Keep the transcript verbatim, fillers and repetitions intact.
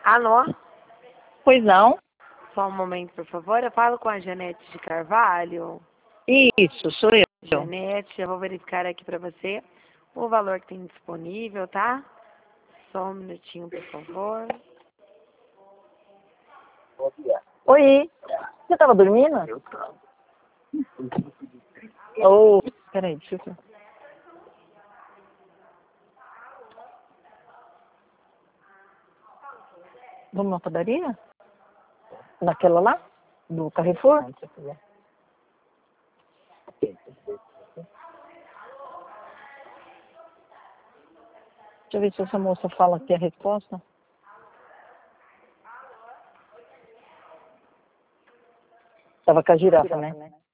Alô? Pois não? Só um momento, por favor. Eu falo com a Janete de Carvalho. Isso, sou eu. Janete, eu vou verificar aqui para você o valor que tem disponível, tá? Só um minutinho, por favor. Oi, você estava dormindo? Eu estava. Oh, peraí, deixa eu ver. Vamos na padaria? Naquela lá? Do Carrefour? Deixa eu ver se essa moça fala aqui a resposta. Tava com a girafa, né?